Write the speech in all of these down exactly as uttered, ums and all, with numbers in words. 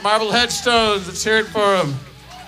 Marble Headstones. Let's hear it for them.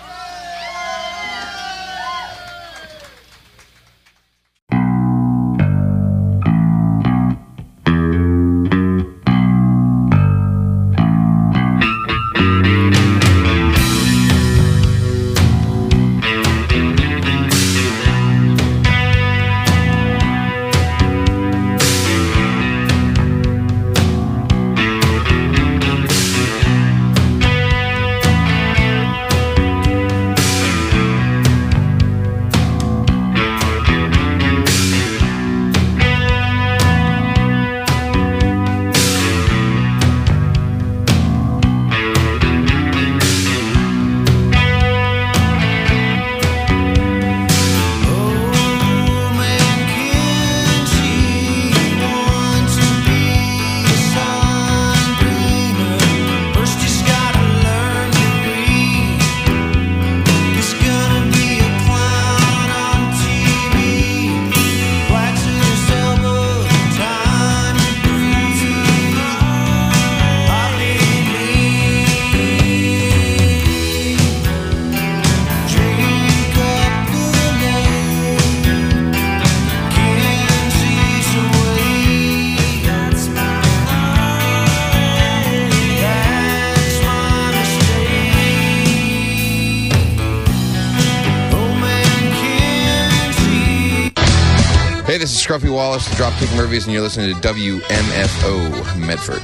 Hey, this is Scruffy Wallace, Dropkick Murphys, and you're listening to W M F O Medford.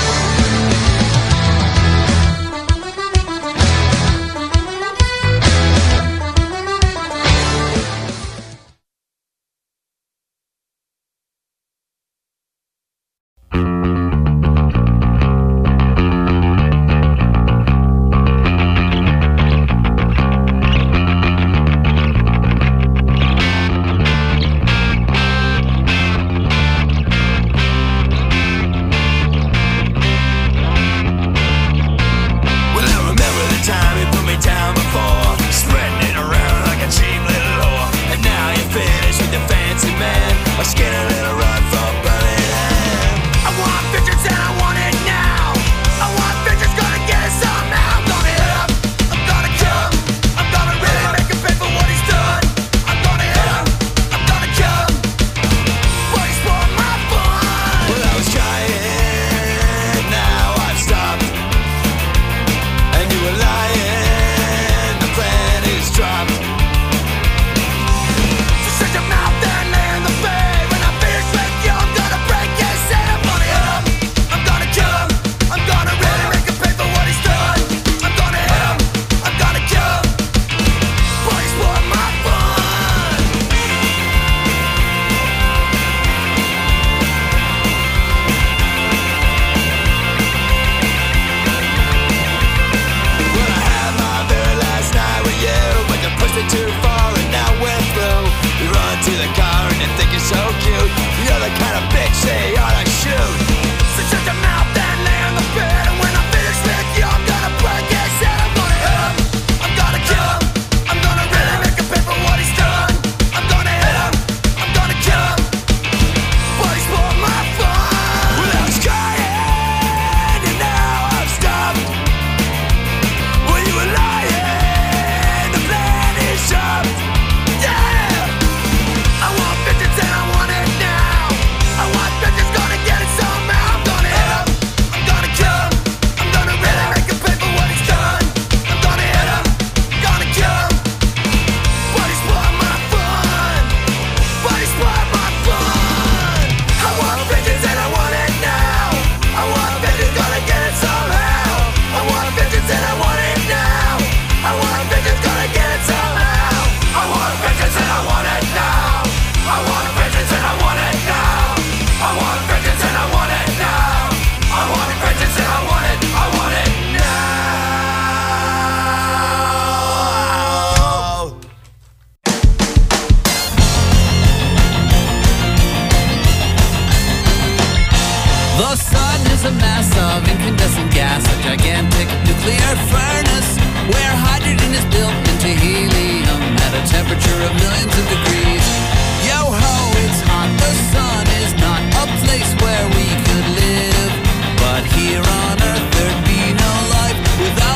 The sun is a mass of incandescent gas, a gigantic nuclear furnace, where hydrogen is built into helium at a temperature of millions of degrees. Yo-ho, it's hot, the sun is not a place where we could live, but here on Earth there'd be no life without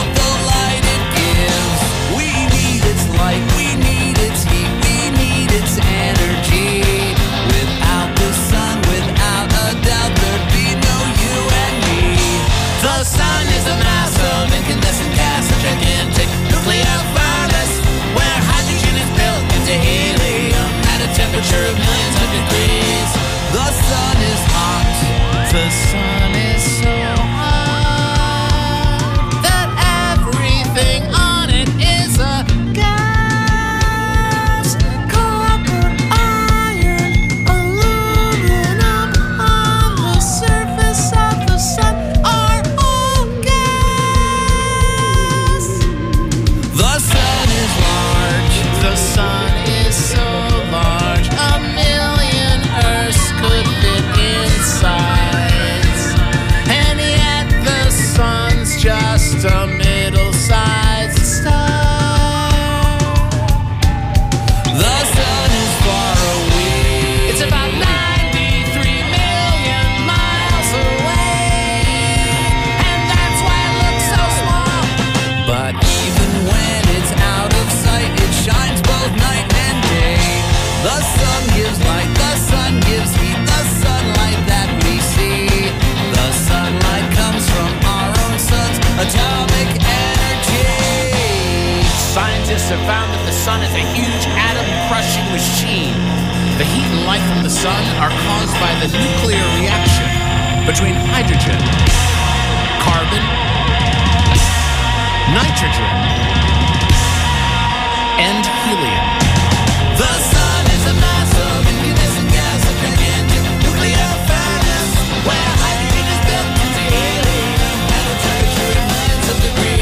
have found that the sun is a huge atom-crushing machine. The heat and light from the sun are caused by the nuclear reaction between hydrogen, carbon, nitrogen, and helium. The sun is a mass of incandescent gas, a gigantic nuclear furnace, where hydrogen is built into helium at a temperature of millions of degrees.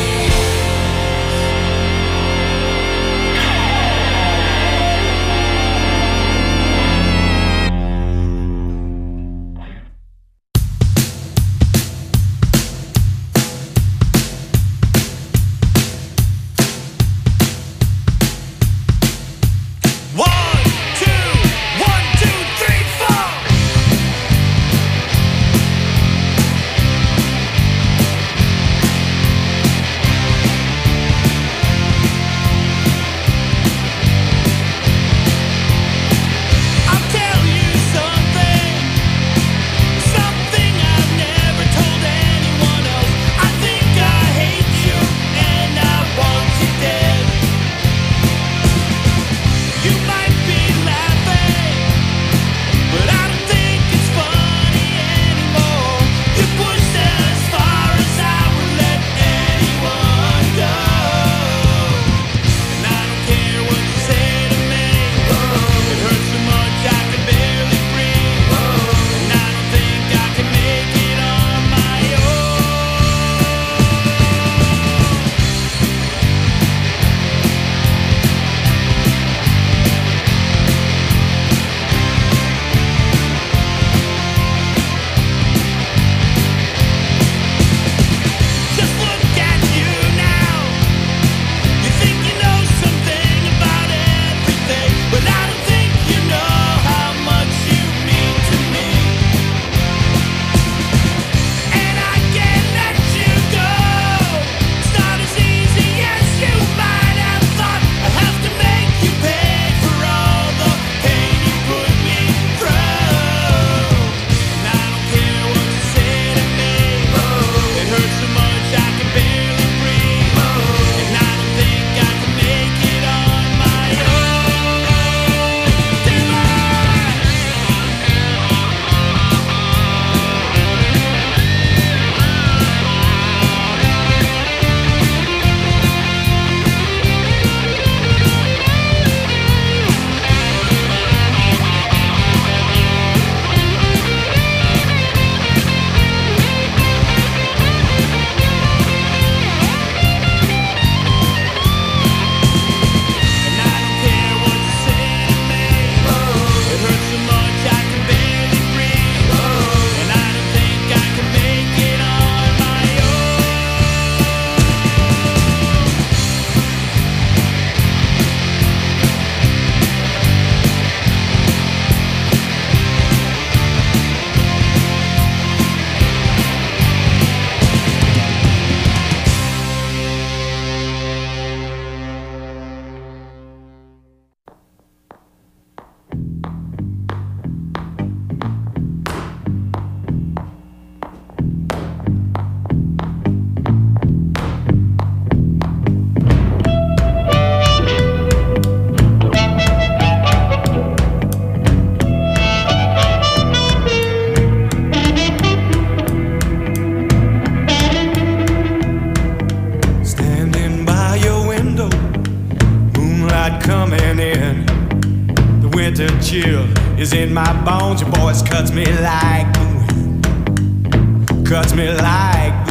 Is in my bones, your voice cuts me like the wind, cuts me like the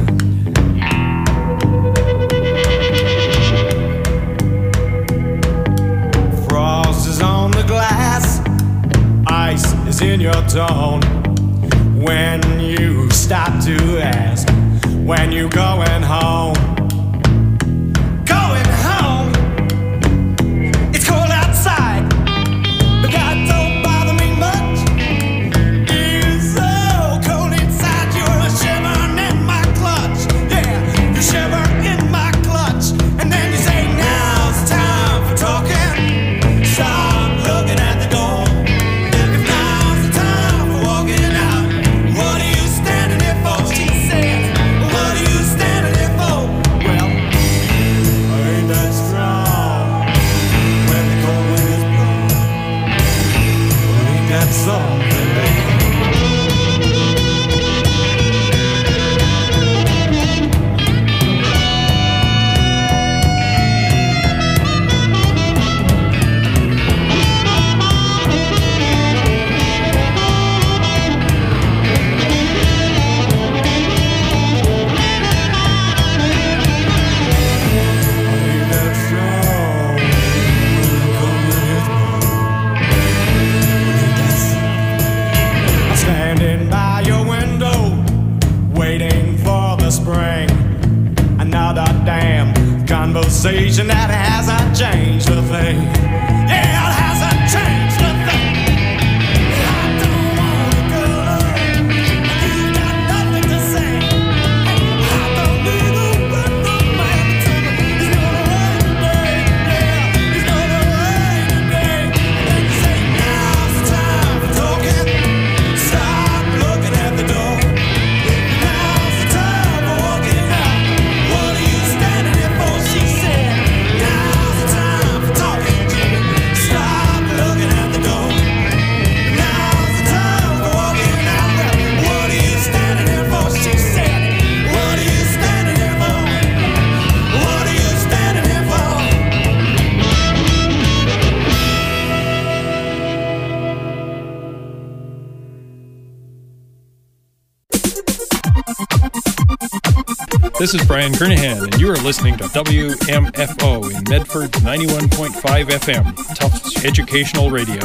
wind. Frost is on the glass, ice is in your tone. When you stop to ask, when you going home, going home. It's cold outside, but God don't bother me much. It's so cold inside, you're shivering in my clutch. Yeah, you shiver in my clutch, and then you say, now's the time for talking. Stop looking at the door. If now's the time for walking out, what are you standing there for? She said, what are you standing there for? civilization that hasn't changed a thing. Yeah, it hasn't changed a thing. I don't wanna go. You've got nothing to say. I don't need a word from man to me. It's gonna rain today. Yeah, it's gonna rain today. And you say now's the time for talking. Stop looking at the door. Now's the time for walking out. What are you standing here for? She said. Now's the time for talking, Jimmy. Stop looking at the door. Now's the time for walking out. What are you standing here for? She said. What are you standing here for? What are you standing here for? This is Brian Kernahan, and you are listening to W M F O in Medford ninety-one point five F M, Tufts Educational Radio.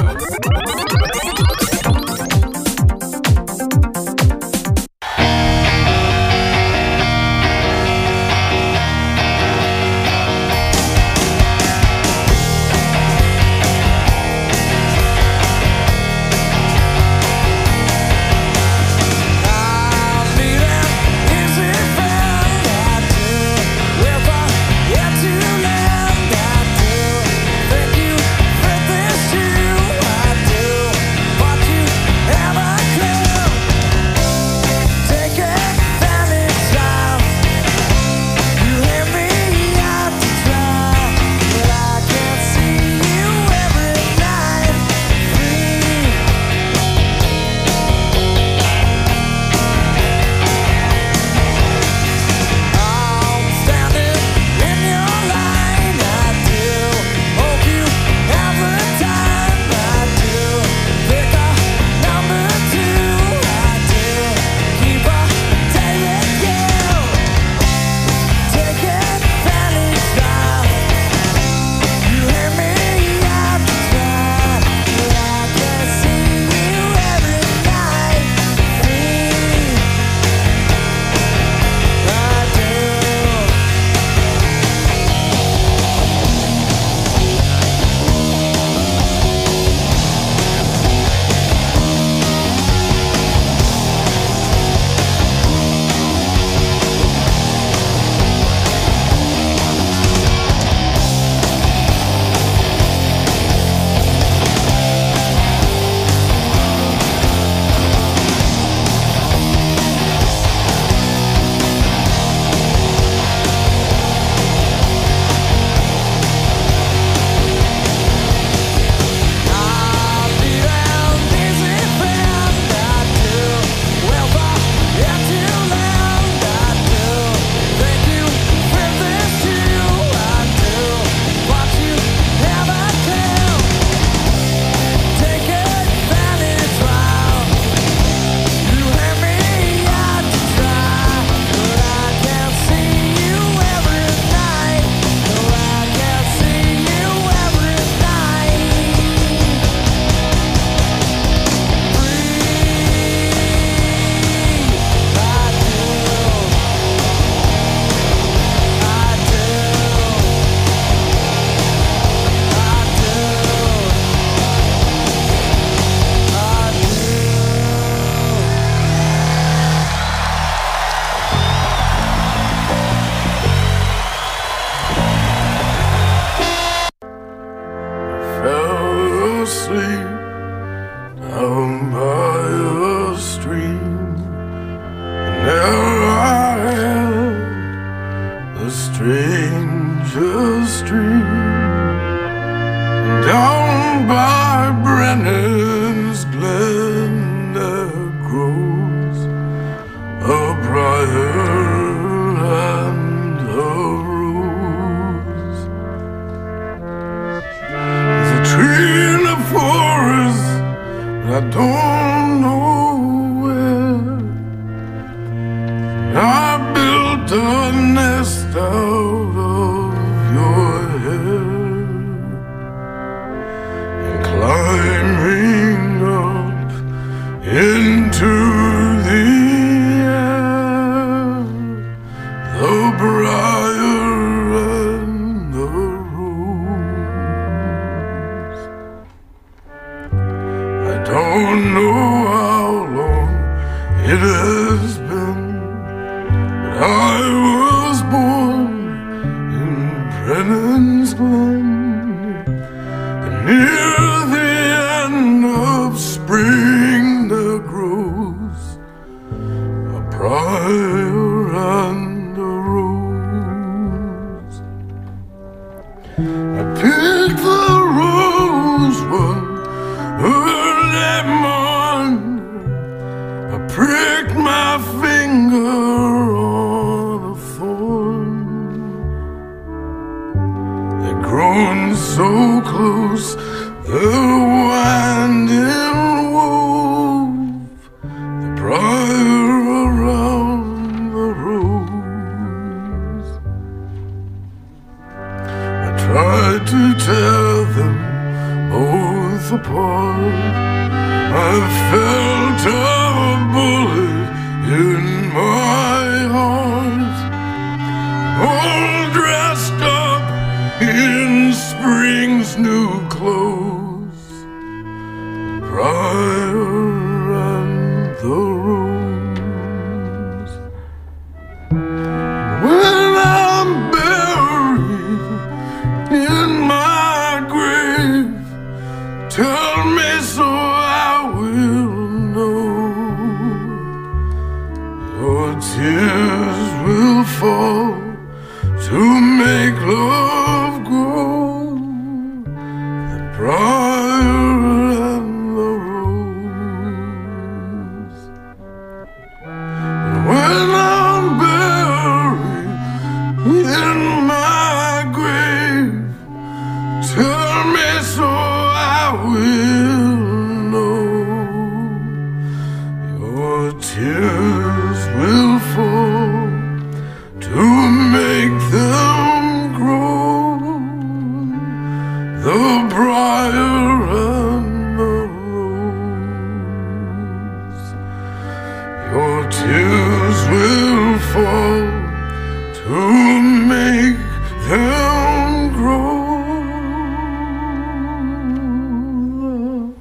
The briar and know how long it has been, but I was born in Brennan's Glen, and near the end of spring there grows a briar and a rose. I picked the rose one early morn, I pricked my finger on a thorn. They'd grown so close, they're winding wove the briar around the rose. I tried to tear them both apart. I felt a bullet in my heart, all dressed up in spring's new clothes, the briar and the rose. When I'm buried in my grave, tell me so I will know. Your tears will fall to make love grow, the briar and the rose. And when I'm buried in my grave, tell me so I will know. Your tears will fall to make them grow, the briar and the rose. Your tears will fall to make them grow, the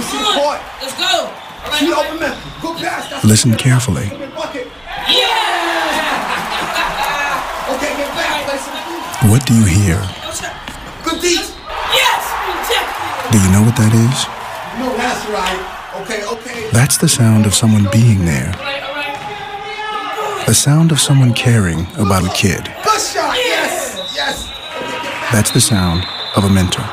see the court. Let's go. See the open man. Go past. That's Listen carefully. Yeah! Okay, get back. Play some defense. What do you hear? Good defense. Yes! Do you know what that is? No, that's right. Okay, okay. That's the sound of someone being there. The sound of someone caring about a kid. Good shot. Yes. Yes. That's the sound of a mentor.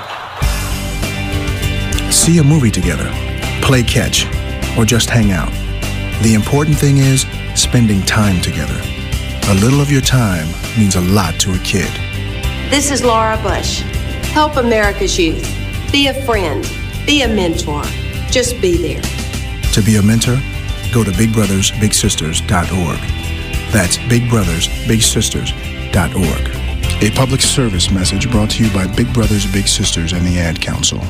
See a movie together, play catch, or just hang out. The important thing is spending time together. A little of your time means a lot to a kid. This is Laura Bush. Help America's youth. Be a friend. Be a mentor. Just be there. To be a mentor, go to big brothers big sisters dot org. That's big brothers big sisters dot org. A public service message brought to you by Big Brothers Big Sisters and the Ad Council.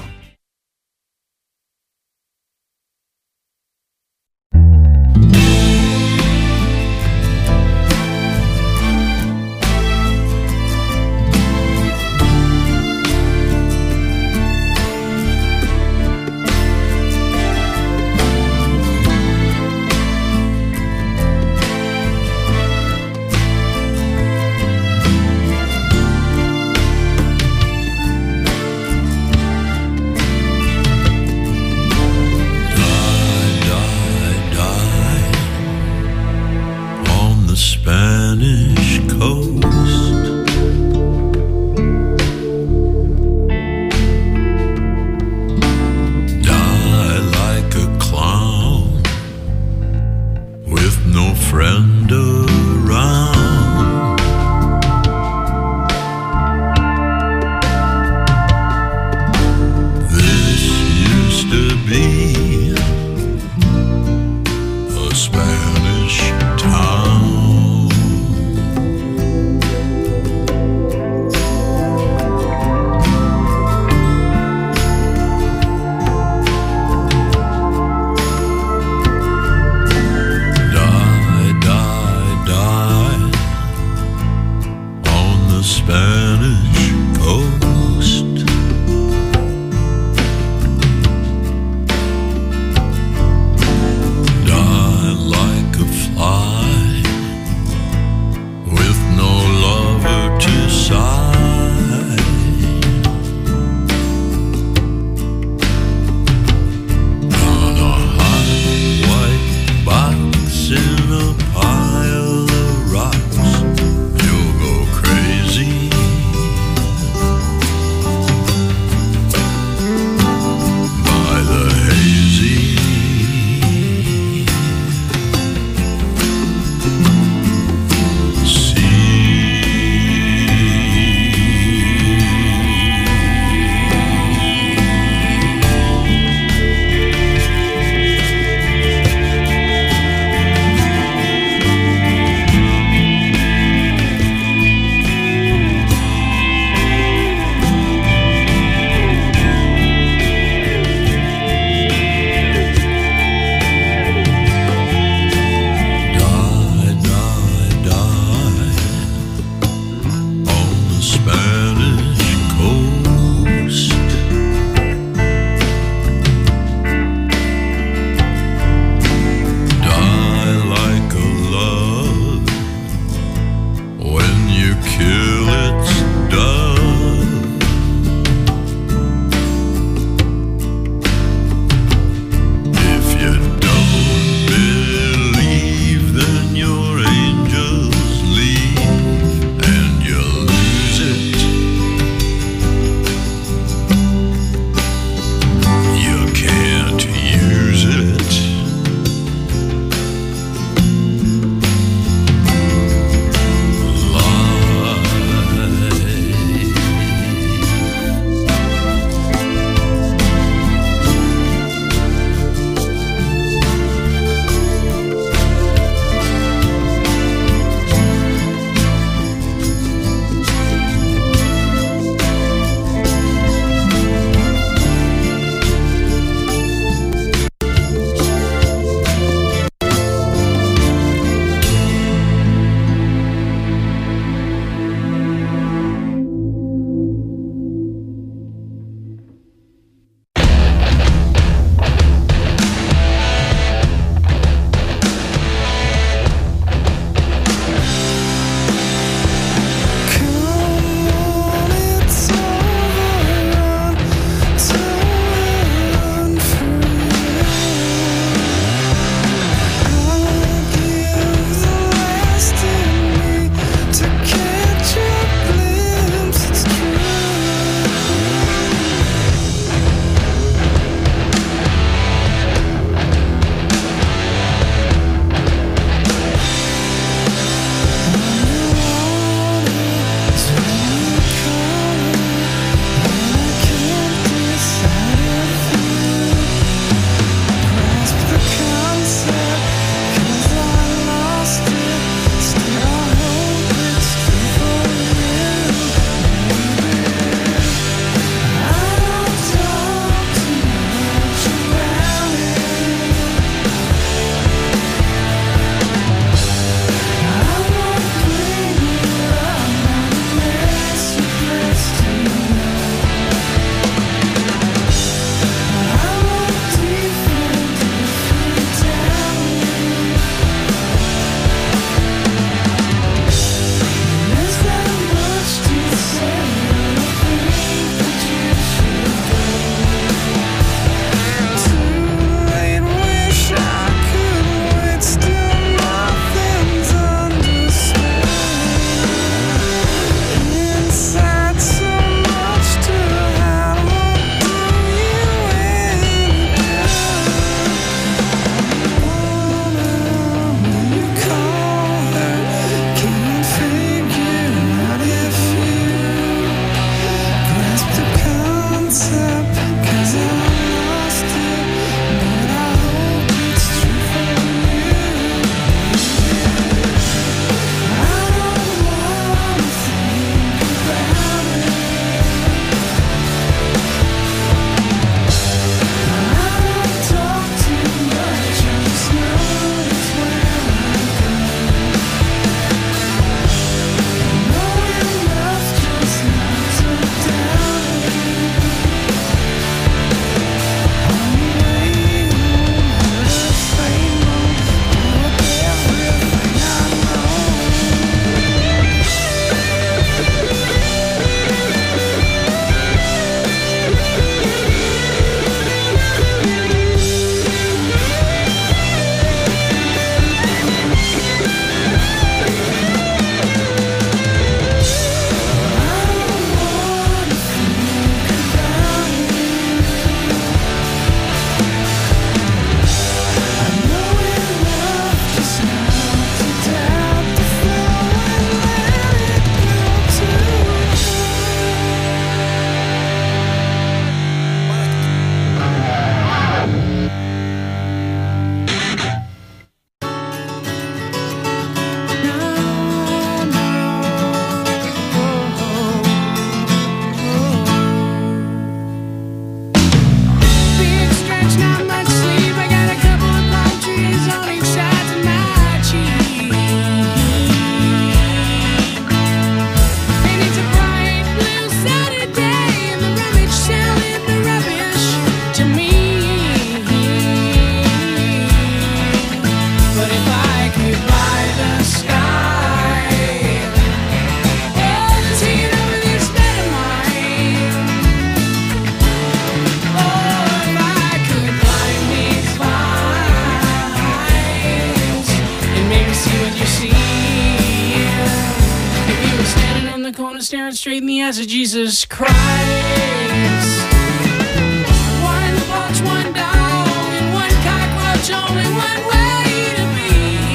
staring straight in the eyes of Jesus Christ. One in the box, one dog, and one cockroach, only one way to be.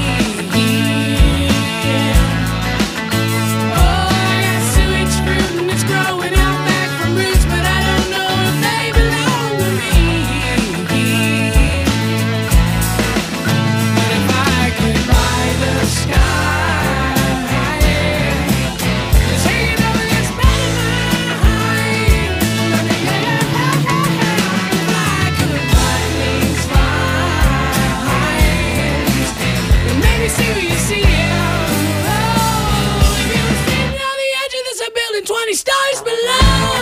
Oh, I got sewage fruit and it's growing out back from roots, but I don't know if they belong to me. But if I could buy the sky, twenty stars below.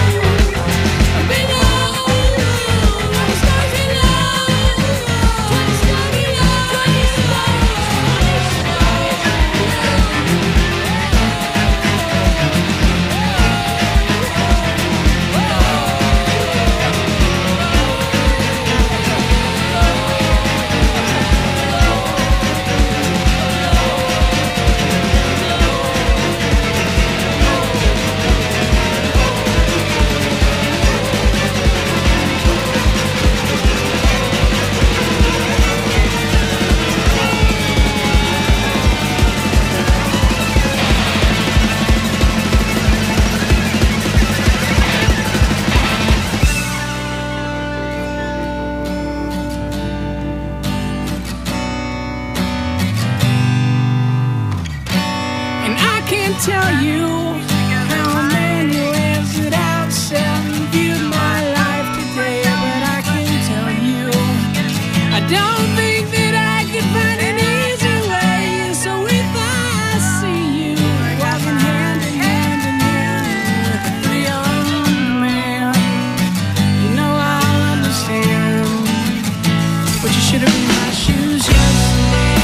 Below. twenty stars below. twenty stars below. twenty tell you how many ways that I've said and viewed my life today, but I can tell you I don't think that I could find an easy way. So if I see you walking hand in hand in hand with a young man, you know I'll understand. But you should have been in my shoes yesterday.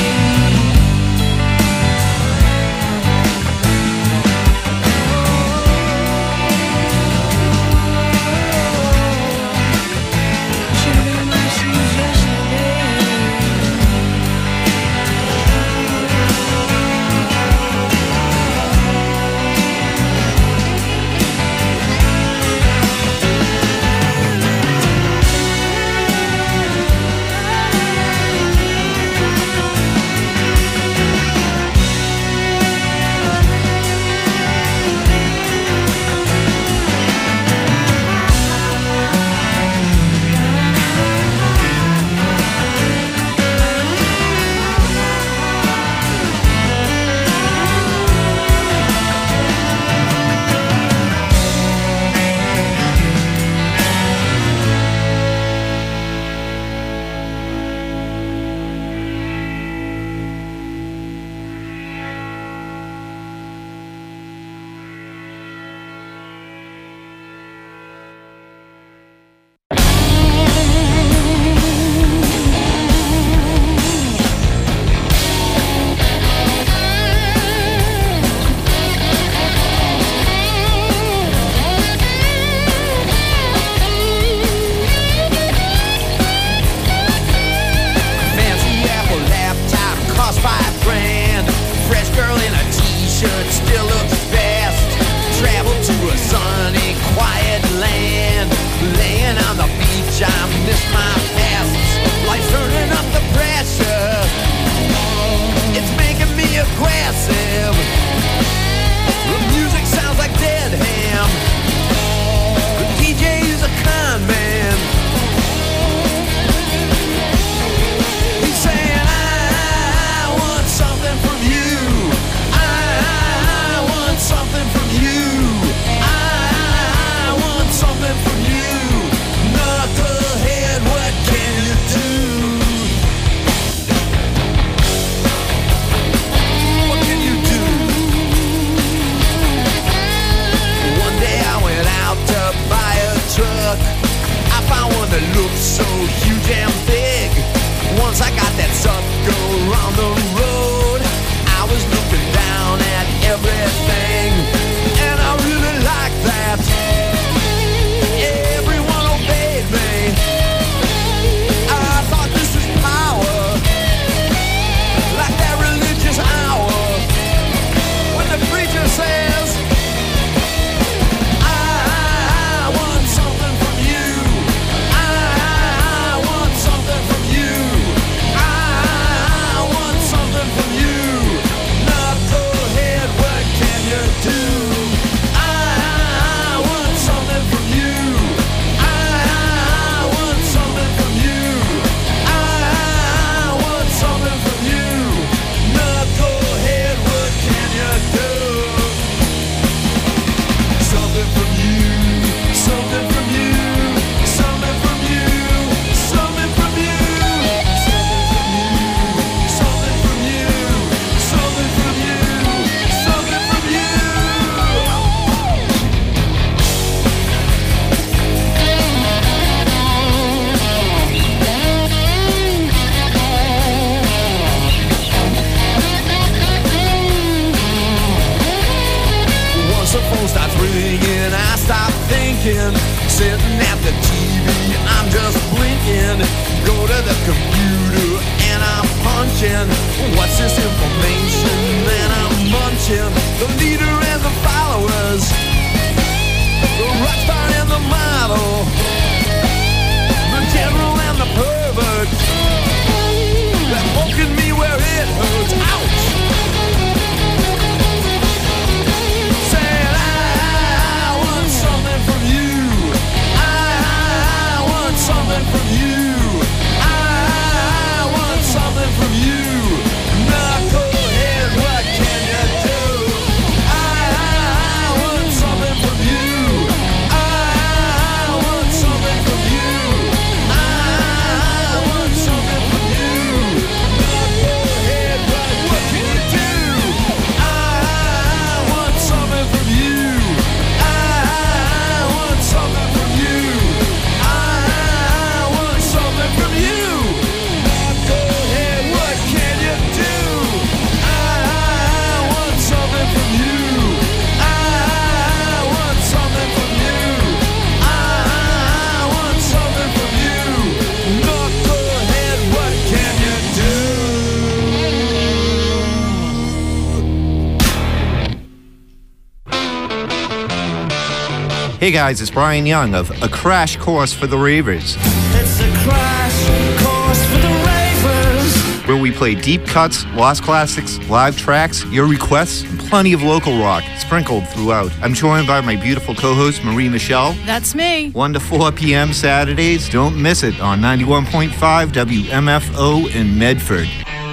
Hey guys, it's Brian Young of A Crash Course for the Ravers. It's a crash course for the ravers. Where we play deep cuts, lost classics, live tracks, your requests, and plenty of local rock sprinkled throughout. I'm joined by my beautiful co-host, Marie Michelle. That's me. one to four p.m. Saturdays. Don't miss it on ninety-one point five W M F O in Medford.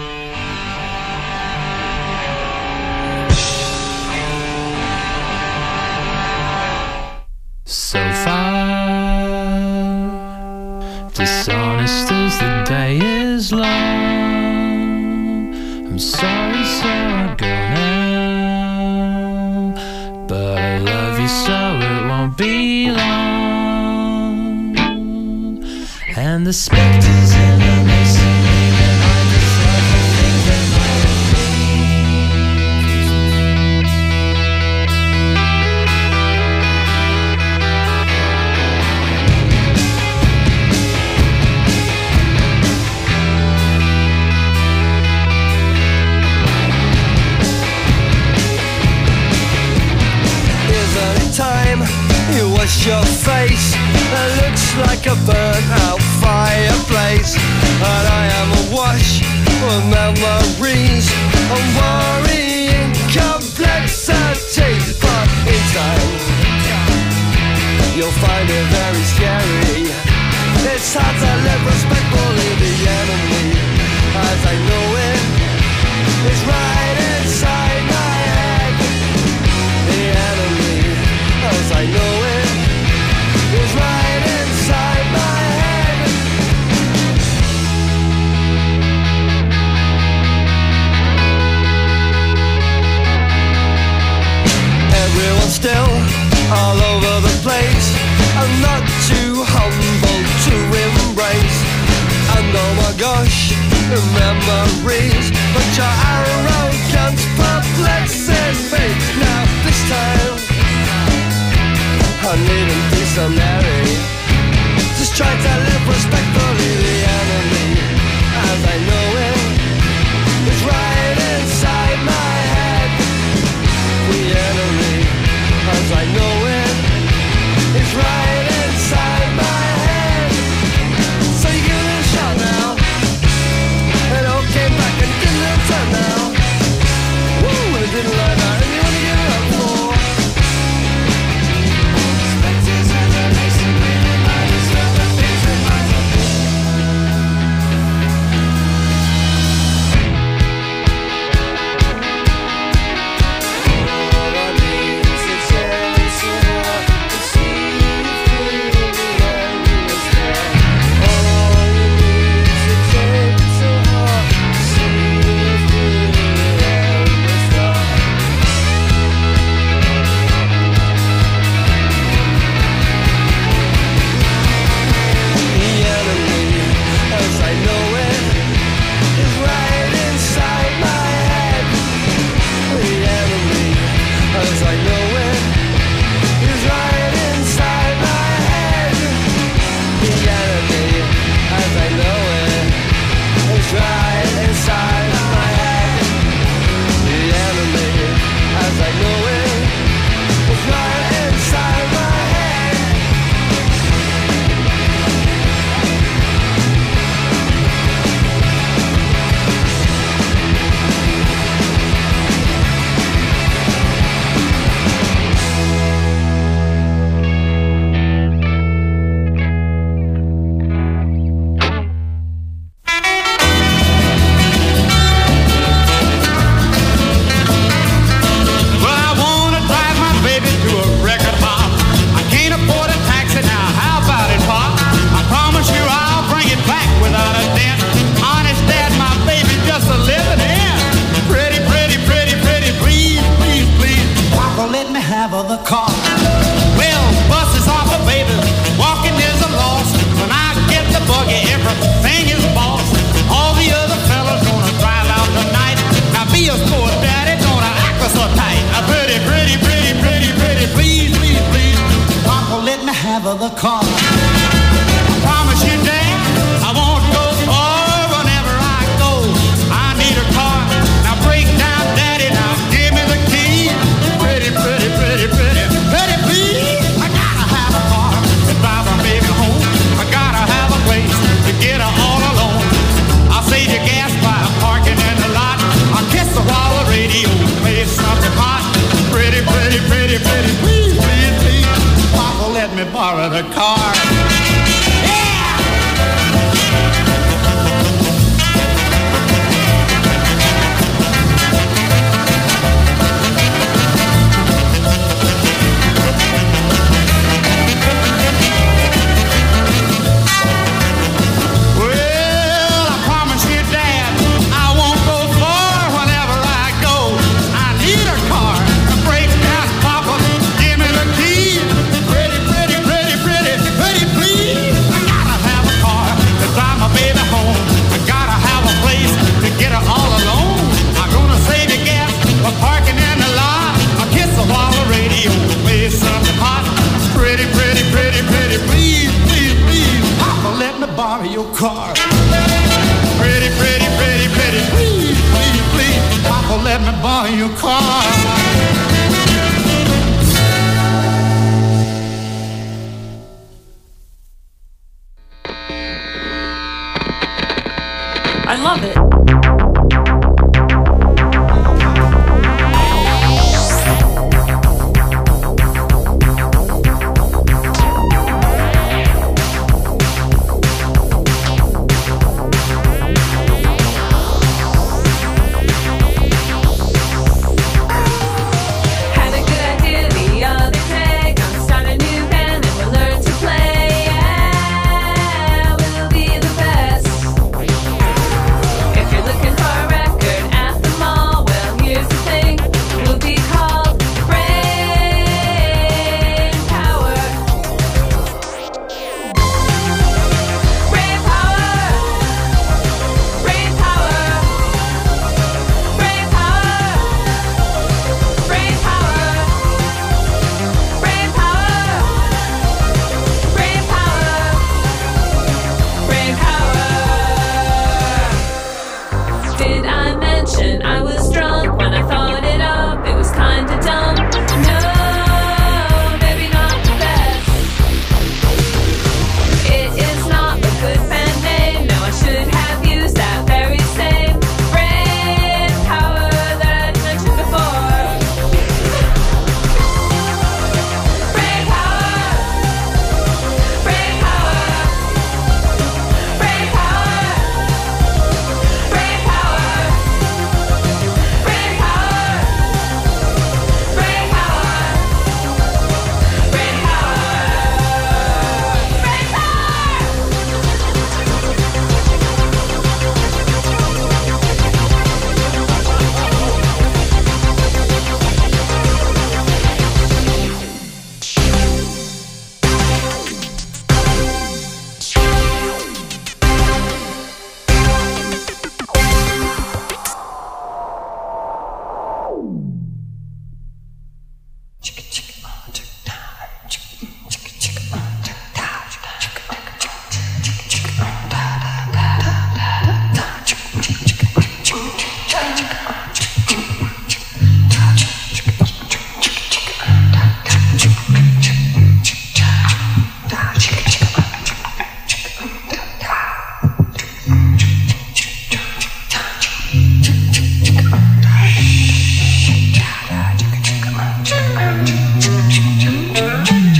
So far, dishonest as the day is long. I'm sorry, so I go now. But I love you, so it won't be long. And the specters in the mason behind the seven things that might have time you wash your face, it looks like a burnt out fireplace. And I am awash with memories and worrying complexity. But in time you'll find it very scary. It's hard to live respectfully. The enemy, as I know it, is right inside my head. The enemy, as I know it, is right inside my head. Everyone's still all over the place. I'm not too humble to embrace. And oh my gosh, the memories, but your arrogance perplexes me. Now this time I needn't be so merry. Just try to live respectfully. The enemy, as I know it, is right inside my head. The enemy, as I know it, is right inside my head. So you give it a shot now. It all came back and didn't return now. Woo, and it didn't like that. And you want to give it up for? a car. Borrow your car. Pretty, pretty, pretty, pretty, please, please, please, Papa, let me borrow your car. I love it.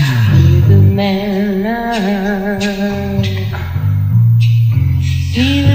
Even